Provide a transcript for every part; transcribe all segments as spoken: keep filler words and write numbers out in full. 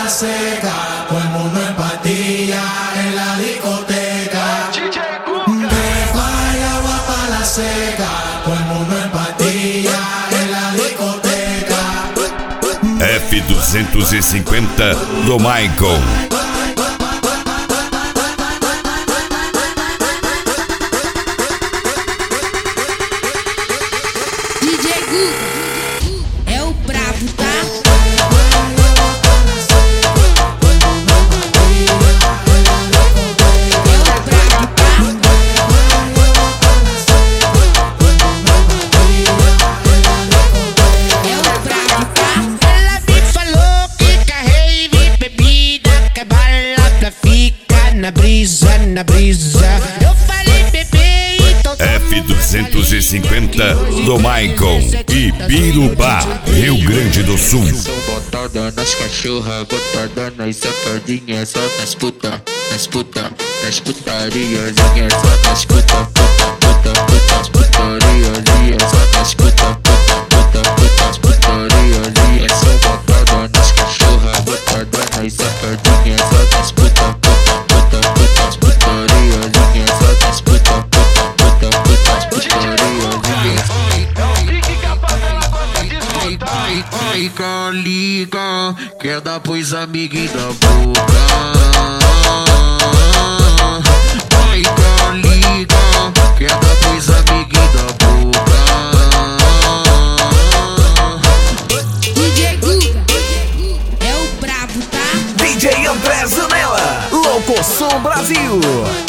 la seca, todo el mundo en patilla en la discoteca. Trepa y agua pa' la seca, todo el mundo en patilla en la discoteca. F duzentos e cinquenta do Michael. Na brisa, na brisa, eu falei bebê, então F duzentos e cinquenta do Michael e Birubá, Rio Grande do Sul. Botada nas cachorras, botada nas safadinhas, só nas puta, nas puta, nas putarias, só nas puta, puta, puta, puta, putarias, só nas puta, puta, puta, puta, putarias, só botada nas cachorras, botada nas safadinhas, só nas puta. Liga, liga, quer dar pros amiguinhos da boca. Liga, liga, quer dar pros amiguinhos da boca. D J Guga é o brabo, tá? D J André Zanella, Louco Som Brasil.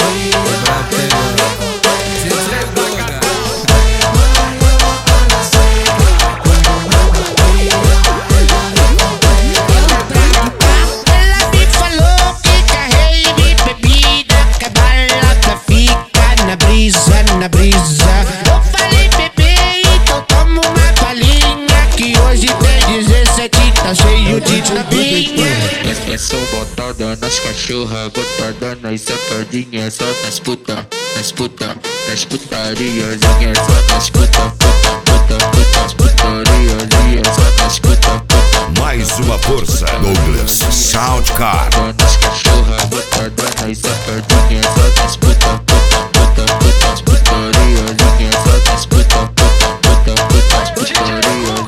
Na brisa, eu falei bebê, então toma uma palhinha, que hoje tem dezessete, tá cheio de tapinha. É só botada nas cachorras, botada nas safadinhas, só nas puta, nas puta, nas putarias, só nas puta, puta, puta, puta, putarias, só nas puta, puta. Mais uma força, Douglas Soundcar. Nas cachorras, botada nas safadinhas, só nas puta, puta, puta, puta, putarias, só nas puta, puta, puta, puta, putarias.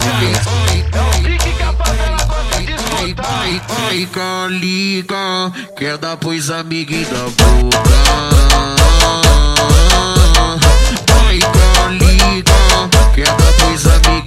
Liga, liga, quer dar pros amiguinhos da boca. Liga, liga, quer dar pros amiguinhos.